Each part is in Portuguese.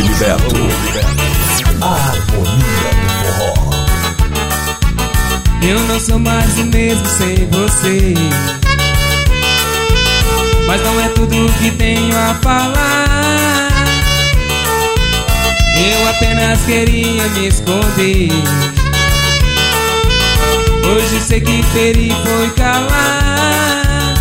Liberto. A harmonia do forró. Eu não sou mais o mesmo sem você, mas não é tudo que tenho a falar. Eu apenas queria me esconder. Hoje sei que feri foi calar.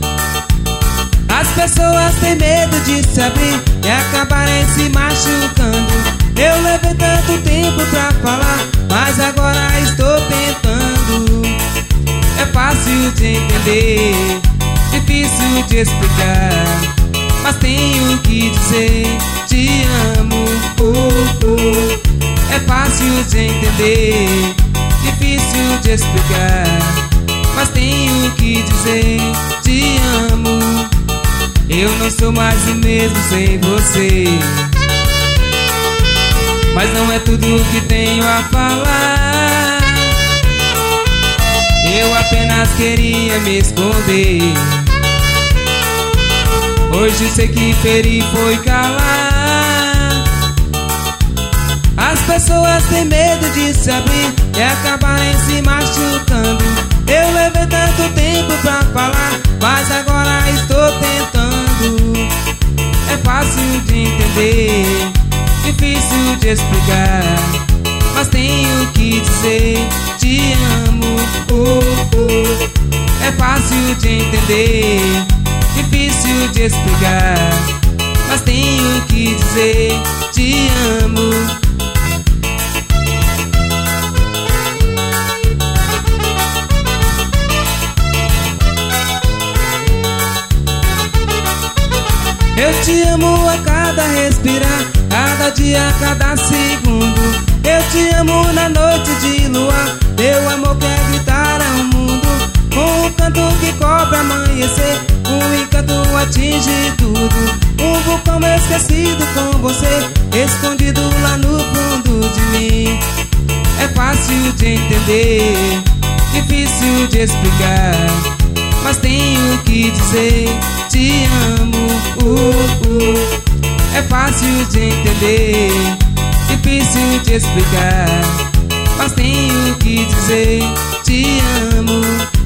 As pessoas têm medo de se abrir e acabarem se machucando. Eu levei tanto tempo pra falar, mas agora estou tentando. É fácil de entender, difícil de explicar, mas tenho que dizer te amo. É fácil de entender, difícil de explicar, mas tenho que dizer te amo. Eu não sou mais o mesmo sem você, mas não é tudo que tenho a falar. Eu apenas queria me esconder. Hoje sei que feri foi calar. As pessoas têm medo de se abrir e acabarem se machucando. Eu levei tanto tempo pra falar, mas agora estou tentando. É fácil de entender, difícil de explicar, mas tenho que dizer te amo. É fácil de entender, difícil de explicar, mas tenho que dizer te amo. Eu te amo a cada respirar, cada dia, cada segundo. Eu te amo na noite de luar, meu amor quer gritar ao mundo. Com um canto que cobre amanhecer, o encanto atinge tudo. Um vulcão esquecido com você, escondido lá no fundo de mim. É fácil de entender, difícil de explicar, mas tenho que dizer te amo. É fácil de entender, difícil de explicar, mas tenho que dizer te amo.